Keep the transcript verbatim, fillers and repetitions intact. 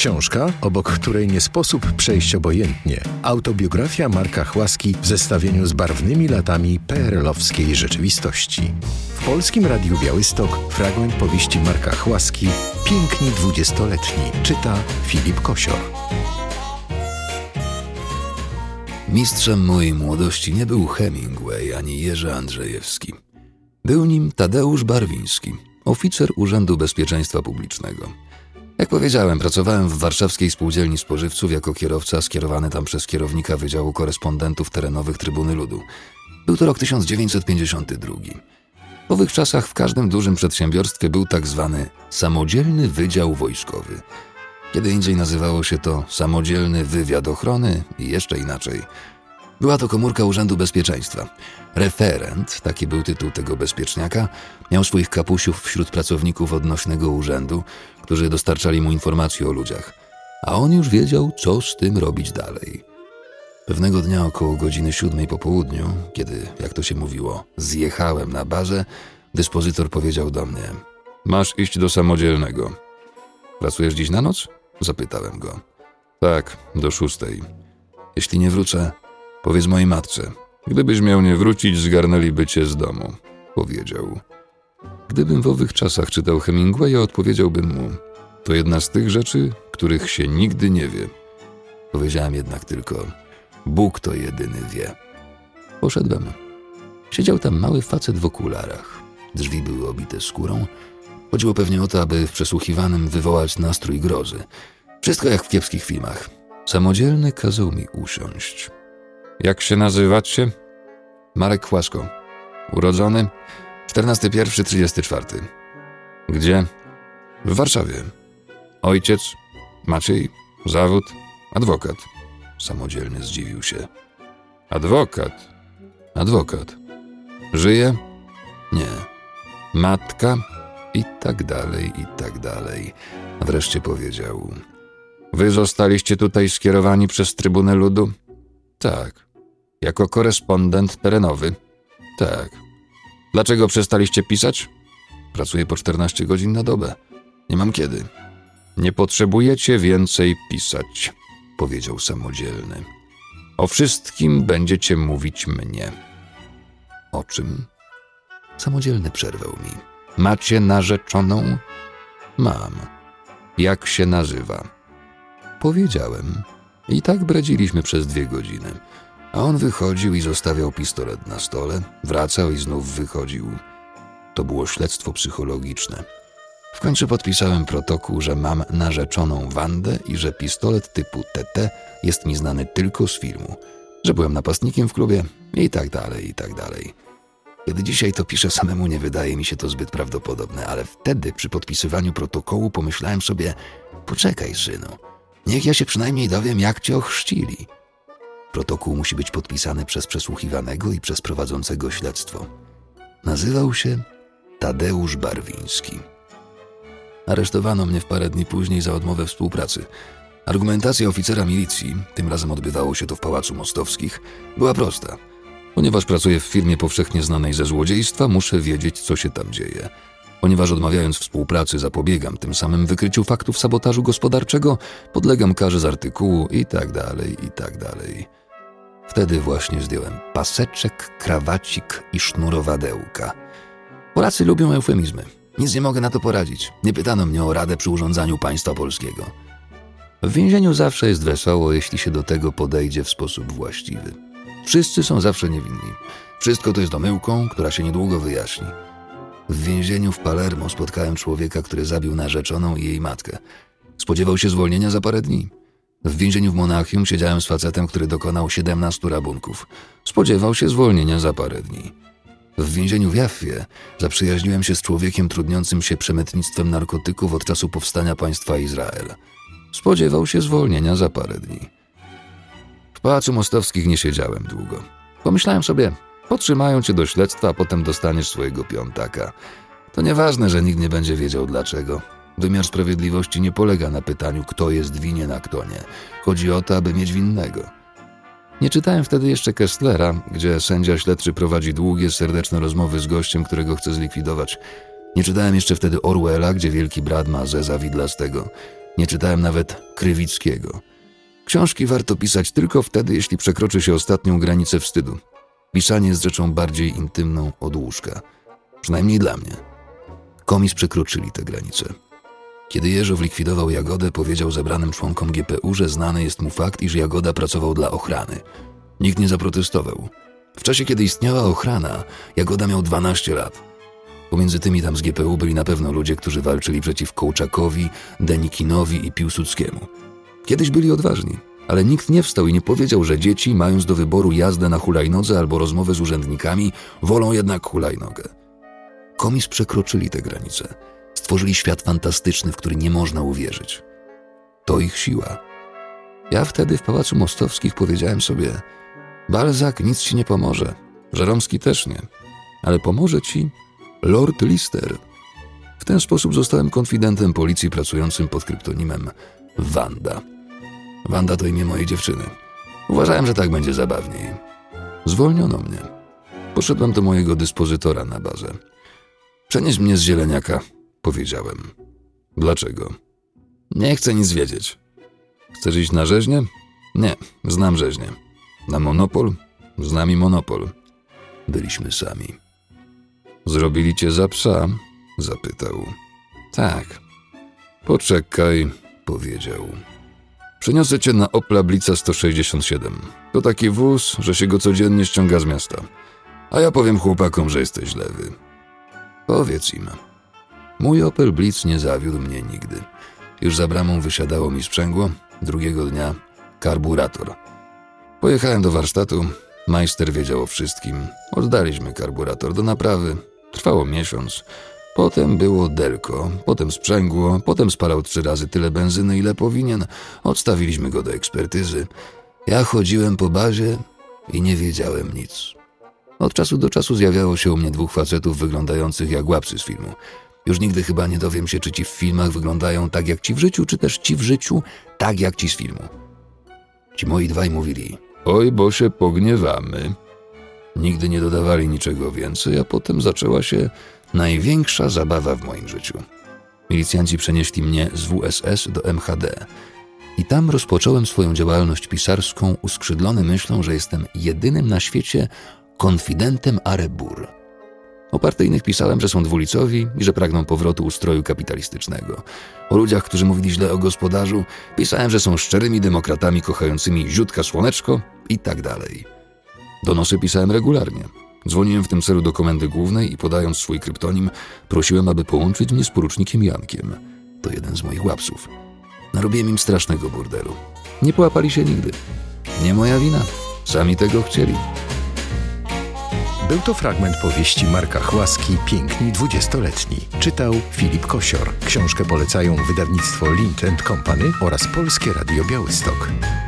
Książka, obok której nie sposób przejść obojętnie. Autobiografia Marka Chłaski w zestawieniu z barwnymi latami P R L-owskiej rzeczywistości. W Polskim Radiu Białystok fragment powieści Marka Chłaski Piękni dwudziestoletni. Czyta Filip Kosior. Mistrzem mojej młodości nie był Hemingway ani Jerzy Andrzejewski. Był nim Tadeusz Barwiński, oficer Urzędu Bezpieczeństwa Publicznego. Jak powiedziałem, pracowałem w Warszawskiej Spółdzielni Spożywców jako kierowca skierowany tam przez kierownika Wydziału Korespondentów Terenowych Trybuny Ludu. Był to rok tysiąc dziewięćset pięćdziesiąty drugi. W owych czasach w każdym dużym przedsiębiorstwie był tak zwany samodzielny wydział wojskowy. Kiedy indziej nazywało się to Samodzielny Wywiad Ochrony i jeszcze inaczej. Była to komórka Urzędu Bezpieczeństwa. Referent, taki był tytuł tego bezpieczniaka, miał swoich kapusiów wśród pracowników odnośnego urzędu, którzy dostarczali mu informacje o ludziach. A on już wiedział, co z tym robić dalej. Pewnego dnia około godziny siódmej po południu, kiedy, jak to się mówiło, zjechałem na barze, dyspozytor powiedział do mnie: masz iść do Samodzielnego. Pracujesz dziś na noc? Zapytałem go. Tak, do szóstej. Jeśli nie wrócę, powiedz mojej matce. Gdybyś miał nie wrócić, zgarnęliby cię z domu, powiedział. Gdybym w owych czasach czytał Hemingwaya, odpowiedziałbym mu: to jedna z tych rzeczy, których się nigdy nie wie. Powiedziałem jednak tylko: Bóg to jedyny wie. Poszedłem. Siedział tam mały facet w okularach. Drzwi były obite skórą. Chodziło pewnie o to, aby w przesłuchiwanym wywołać nastrój grozy. Wszystko jak w kiepskich filmach. Samodzielny kazał mi usiąść. Jak się nazywacie? Marek Chłasko. Urodzony? czternastego pierwszego trzydziestego czwartego. Gdzie? W Warszawie. Ojciec? Maciej? Zawód? Adwokat. Samodzielny zdziwił się. Adwokat? Adwokat. Żyje? Nie. Matka? I tak dalej, i tak dalej. A wreszcie powiedział: wy zostaliście tutaj skierowani przez Trybunę Ludu? Tak. Jako korespondent terenowy? Tak. Dlaczego przestaliście pisać? Pracuję po czternaście godzin na dobę. Nie mam kiedy. Nie potrzebujecie więcej pisać, powiedział Samodzielny. O wszystkim będziecie mówić mnie. O czym? Samodzielny przerwał mi. Macie narzeczoną? Mam. Jak się nazywa? Powiedziałem. I tak bredziliśmy przez dwie godziny. A on wychodził i zostawiał pistolet na stole, wracał i znów wychodził. To było śledztwo psychologiczne. W końcu podpisałem protokół, że mam narzeczoną Wandę i że pistolet typu T T jest mi znany tylko z filmu, że byłem napastnikiem w klubie i tak dalej, i tak dalej. Kiedy dzisiaj to piszę samemu, nie wydaje mi się to zbyt prawdopodobne, ale wtedy przy podpisywaniu protokołu pomyślałem sobie: poczekaj, synu, niech ja się przynajmniej dowiem, jak cię ochrzcili. Protokół musi być podpisany przez przesłuchiwanego i przez prowadzącego śledztwo. Nazywał się Tadeusz Barwiński. Aresztowano mnie w parę dni później za odmowę współpracy. Argumentacja oficera milicji, tym razem odbywało się to w Pałacu Mostowskich, była prosta. Ponieważ pracuję w firmie powszechnie znanej ze złodziejstwa, muszę wiedzieć, co się tam dzieje. Ponieważ odmawiając współpracy zapobiegam tym samym wykryciu faktów sabotażu gospodarczego, podlegam karze z artykułu i tak dalej, i tak dalej. Wtedy właśnie zdjąłem paseczek, krawacik i sznurowadełka. Polacy lubią eufemizmy. Nic nie mogę na to poradzić. Nie pytano mnie o radę przy urządzaniu państwa polskiego. W więzieniu zawsze jest wesoło, jeśli się do tego podejdzie w sposób właściwy. Wszyscy są zawsze niewinni. Wszystko to jest omyłką, która się niedługo wyjaśni. W więzieniu w Palermo spotkałem człowieka, który zabił narzeczoną i jej matkę. Spodziewał się zwolnienia za parę dni. W więzieniu w Monachium siedziałem z facetem, który dokonał siedemnastu rabunków. Spodziewał się zwolnienia za parę dni. W więzieniu w Jaffie zaprzyjaźniłem się z człowiekiem trudniącym się przemytnictwem narkotyków od czasu powstania państwa Izrael. Spodziewał się zwolnienia za parę dni. W Pałacu Mostowskich nie siedziałem długo. Pomyślałem sobie: potrzymają cię do śledztwa, a potem dostaniesz swojego piątaka. To nieważne, że nikt nie będzie wiedział dlaczego. Wymiar sprawiedliwości nie polega na pytaniu, kto jest winien, a kto nie. Chodzi o to, aby mieć winnego. Nie czytałem wtedy jeszcze Kesslera, gdzie sędzia śledczy prowadzi długie, serdeczne rozmowy z gościem, którego chce zlikwidować. Nie czytałem jeszcze wtedy Orwella, gdzie wielki brat ma zeza widlastego. Nie czytałem nawet Krywickiego. Książki warto pisać tylko wtedy, jeśli przekroczy się ostatnią granicę wstydu. Pisanie jest rzeczą bardziej intymną od łóżka. Przynajmniej dla mnie. Komis przekroczyli tę granicę. Kiedy Jeżow likwidował Jagodę, powiedział zebranym członkom G P U, że znany jest mu fakt, iż Jagoda pracował dla ochrany. Nikt nie zaprotestował. W czasie, kiedy istniała ochrana, Jagoda miał dwanaście lat. Pomiędzy tymi tam z G P U byli na pewno ludzie, którzy walczyli przeciw Kołczakowi, Denikinowi i Piłsudskiemu. Kiedyś byli odważni, ale nikt nie wstał i nie powiedział, że dzieci, mając do wyboru jazdę na hulajnodze albo rozmowę z urzędnikami, wolą jednak hulajnogę. Komis przekroczyli tę granicę. Stworzyli świat fantastyczny, w który nie można uwierzyć. To ich siła. Ja wtedy w Pałacu Mostowskich powiedziałem sobie: Balzac nic ci nie pomoże, Żeromski też nie, ale pomoże ci Lord Lister. W ten sposób zostałem konfidentem policji pracującym pod kryptonimem Wanda. Wanda to imię mojej dziewczyny. Uważałem, że tak będzie zabawniej. Zwolniono mnie. Poszedłem do mojego dyspozytora na bazę. Przenieś mnie z Zieleniaka, powiedziałem. Dlaczego? Nie chcę nic wiedzieć. Chcesz iść na rzeźnię? Nie, znam rzeźnię. Na Monopol? Znam i Monopol. Byliśmy sami. Zrobili cię za psa? Zapytał. Tak. Poczekaj, powiedział. Przeniosę cię na Opla Blica sto sześćdziesiąt siedem. To taki wóz, że się go codziennie ściąga z miasta. A ja powiem chłopakom, że jesteś lewy. Powiedz im. Mój Opel Blitz nie zawiódł mnie nigdy. Już za bramą wysiadało mi sprzęgło, drugiego dnia karburator. Pojechałem do warsztatu, majster wiedział o wszystkim. Oddaliśmy karburator do naprawy. Trwało miesiąc. Potem było delko, potem sprzęgło, potem spalał trzy razy tyle benzyny, ile powinien. Odstawiliśmy go do ekspertyzy. Ja chodziłem po bazie i nie wiedziałem nic. Od czasu do czasu zjawiało się u mnie dwóch facetów wyglądających jak łapsy z filmu. Już nigdy chyba nie dowiem się, czy ci w filmach wyglądają tak jak ci w życiu, czy też ci w życiu tak jak ci z filmu. Ci moi dwaj mówili: oj, bo się pogniewamy. Nigdy nie dodawali niczego więcej, a potem zaczęła się największa zabawa w moim życiu. Milicjanci przenieśli mnie z W S S do M H D. I tam rozpocząłem swoją działalność pisarską, uskrzydlony myślą, że jestem jedynym na świecie konfidentem Arebur. O partyjnych pisałem, że są dwulicowi i że pragną powrotu ustroju kapitalistycznego. O ludziach, którzy mówili źle o gospodarzu, pisałem, że są szczerymi demokratami kochającymi ziutka słoneczko i tak dalej. Donosy pisałem regularnie. Dzwoniłem w tym celu do komendy głównej i podając swój kryptonim, prosiłem, aby połączyć mnie z porucznikiem Jankiem. To jeden z moich łapsów. Narobiłem im strasznego burdelu. Nie połapali się nigdy. Nie moja wina. Sami tego chcieli. Był to fragment powieści Marka Chłaski Piękni dwudziestoletni. Czytał Filip Kosior. Książkę polecają wydawnictwo Lind and Company oraz Polskie Radio Białystok.